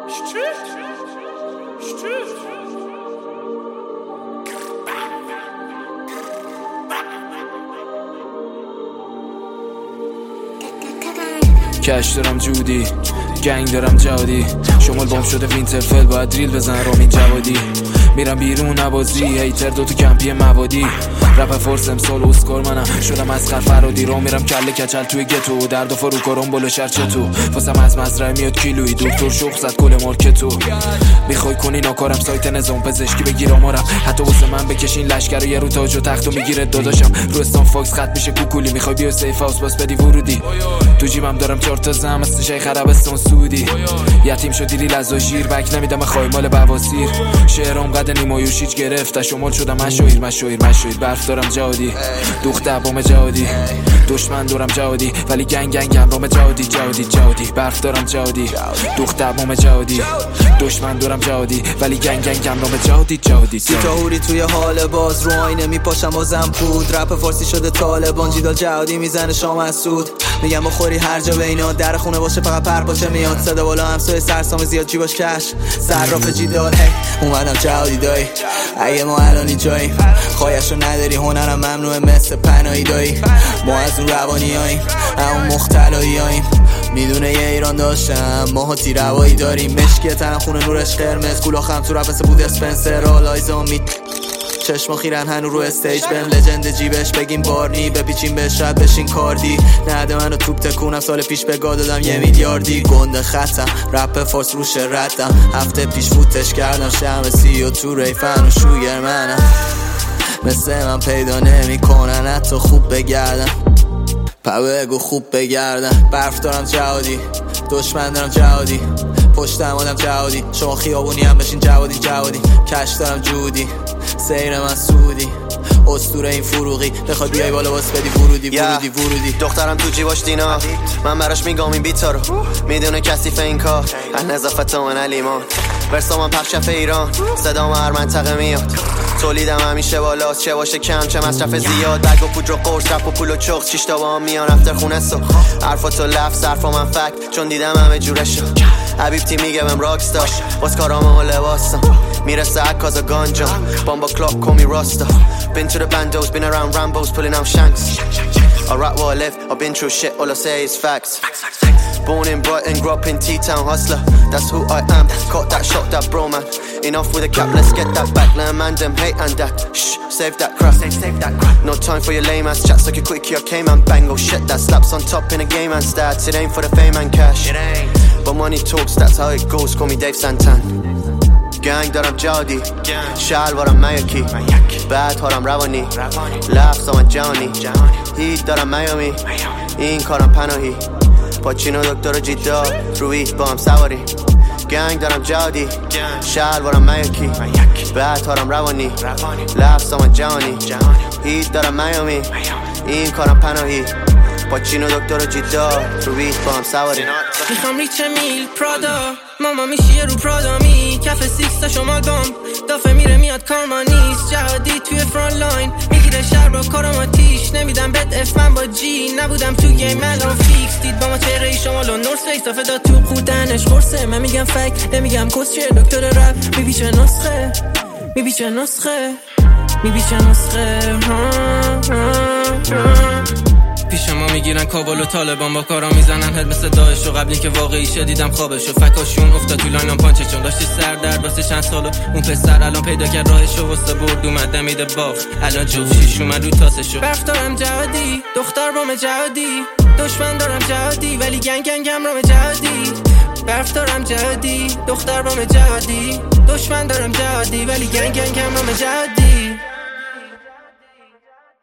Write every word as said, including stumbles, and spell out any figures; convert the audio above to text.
کش دارم جودی، گنگ دارم جادی، شمال بام شده وینترفل باید دریل بزن رامین جوادی. میرم بیرون نوازی هیتر دو تو کمپی موادی، رپ فورس امسال اسکار منم شدم از خر فرادی. رو میرم کله کچل توی گتو، درد و فرو کرم بلو شرچه تو، واسم از مزرعه میاد کیلویی، دکتر شخ زد کل مارکتو. میخوای کنی ناکارم سایت نظام پزشکی بگیر آمارم، حتی واسه من بکشین لشکر یه رو تاج و تختو میگیره داداشم. رو استان فاکس خط میشه کوکولی، میخوای بیا سیف هاوس باس بدی ورودی. تو جیبم دارم چهار تا زم از شیخ عربستان سعودی، یتیم شدی لیل از شیر بک نمیدم خواهی مال بواسیر. شعرام قد نیمایوش هیچ گرفت شمال شدم مشایر مشایر مشایر. برف دارم جادی دختر بام جادی، دشمن دارم جادی ولی گنگ گنگم رام جادی جادی جادی. برف دارم جادی دختر بام جادی، دشمن دارم جادی ولی گنگ گنگم رام جادی جادی. سی تا هوری توی حال باز رو آینه میپاشم بازم پود، رپ فارسی شده طالبان جیدال جهادی میزنه شام از سود. میگم بخوری هر جا بینا در خونه باشه فقط پر باشه میاد صدا بالا همسایه سرسام زیاد جیباش کش صراف جیدال. هی اومدم جهادی دایی اگه ما الانی جاییم، خواهشو نداری هنرم ممنوعه مثل پناهی دایی. ما از اون روانیاییم اون مختلاییم، میدونه یه ایران داشتم ما تیر هوایی داریم. مشکی تنم خونه نورش قرمز کلاخم تو رپ بود اسپنسر آلایزا می چشم خیرن هنو رو استیج بهم لجند جیبش بگیم بارنی، بپیچیم بهش رد بشین کاردی. نده منو توپ تکونم سال پیش به گا دادم یه میلیاردی. گنده خطم رپ فارس روش ردم، هفته پیش فوتش کردم شم سی و تو ریفن و شوگر منم. مثل من پیدا نمی کنن حتی خوب بگردم، پا بگو خوب بگردم. برف دارم جهادی دشمن دارم جهادی، پشتم آدم جهادی شما خیابونی هم بشین جوادی جوادی. کش دارم جودی سیر من سودی، اسطوره این فروغی بخواد بیای بالا باس بدی ورودی ورودی ورودی. دخترم تو جیباش دینا، من براش میگم این بیتا رو، میدونه کثیف این کار از نظافت من علیمان. ورسا من پخشف ایران صدام هر منطقه میاد، تولیدم همیشه بالاست چه باشه کم چه مصرف زیاد. برگ و پودر و قرص رپ و پول و چخ شیش تا با هم میان افتر خونه سو. حرفات و لفظ حرفا من فکت چون دیدم همه جورشو. حبیب تی میگه من راکستار باز کارام و لباسم، میرسه عکاز و گانجا بامبا کلاک کمی راستا. Been to the bandos, been around Rambos, pulling out shanks. I rap where I live, I've been through shit, all I say is facts. Born in Brighton, grew up in T-Town, hustler, that's who I am. Caught that shot, that bro man. Enough with a cap, let's get that back. Let man them hate and that. Shh, save that crap. Save, save that crap. No time for your lame ass chats, like a quickie, I came and bang. Oh shit, that slaps on top in a game and stats. It ain't for the fame and cash. It ain't. But money talks, that's how it goes. Call me Dave Santan. گنگ دارم جادی شلوارم میاکی، بعد هارم روانی لفظ آمد جهانی. هیت دارم میامی این کارم پناهی، پاچینو دکتر و جیدال روی با هم سواری. گنگ دارم جادی شلوارم میاکی، بعد هارم روانی لفظ آمد جهانی. هیت دارم میامی این کارم پناهی، پاچینو دکتر و جیدال روی با هم سواری. میخوام ریچ میل پرادا ماما میشیه رو پرادا می کف سیکس تا شمال بام دافه میره میاد کارما نیست. جهادی توی فران لاین میگیره شهر با کارم آتیش، نمیدم بد اف من با جی نبودم تو گیم الان فیکس. دید با ما چهره شمال و نورس فیکس دافه داد تو خودنش خورسه. من میگم فک نمیگم کسچه دکتر رپ میبیچه نسخه میبیچه نسخه میبیچه نسخه ها ها ها. پیش ما میگیرن کابل و طالبان با کارا میزنن هد مثل داعش و قبلی که واقعی شدیدم خوابشو. فکاشون افتاد تو لاینم پانچه چون داشتی سر درد واسه چند سالو. اون پسر الان پیدا کرد راهشو واسه برد اومد دمیده باف الان جفت شیش اومد رو تاسشو. برف دارم جهادی دختر بام جهادی، دشمن دارم جهادی ولی گنگ گنگم رام جهادی. برف دارم جهادی دختر بام جهادی، دشمن دارم جهادی ولی گنگ گنگم رام جهادی.